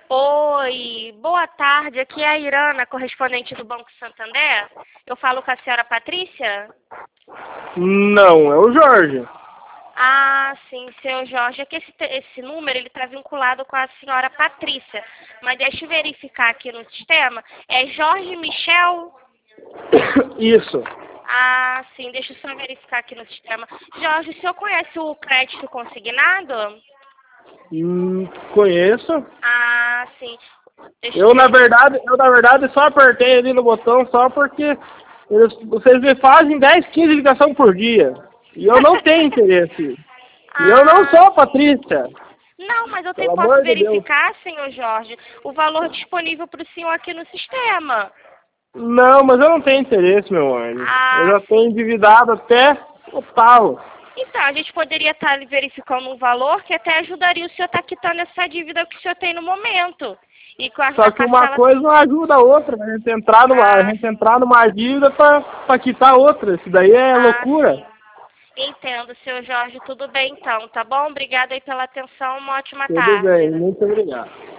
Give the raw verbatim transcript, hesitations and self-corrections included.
Oi, boa tarde. Aqui é a Irana, correspondente do Banco Santander. Eu falo com a senhora Patrícia? Não, é o Jorge. Ah, sim, seu Jorge. É que esse, te- esse número ele está vinculado com a senhora Patrícia. Mas deixa eu verificar aqui no sistema. É Jorge Michel? Isso. Ah, sim, deixa eu só verificar aqui no sistema. Jorge, o senhor conhece o crédito consignado? Hum, conheço. Ah, sim. Deixa eu Eu na ver. verdade, eu na verdade só apertei ali no botão só porque eles, vocês me fazem dez, quinze ligações por dia. E eu não tenho interesse. E eu não Ah, sou a sim. Patrícia. Não, mas eu tenho, Pelo posso amor de Deus. verificar, senhor Jorge, o valor disponível para o senhor aqui no sistema. Não, mas eu não tenho interesse, meu anjo. Eu Ah, já estou sim. endividado até o talo. Então, a gente poderia estar verificando um valor que até ajudaria o senhor a estar quitando essa dívida que o senhor tem no momento. E com a, Só a que uma parcela... coisa não ajuda a outra, né? A gente entrar numa, a Ah, gente entrar numa dívida para quitar outra. Isso daí é ah, loucura. sim. Entendo, senhor Jorge. Tudo bem, então, tá bom? Obrigada aí pela atenção. Uma ótima Tudo bem, tarde. muito obrigado.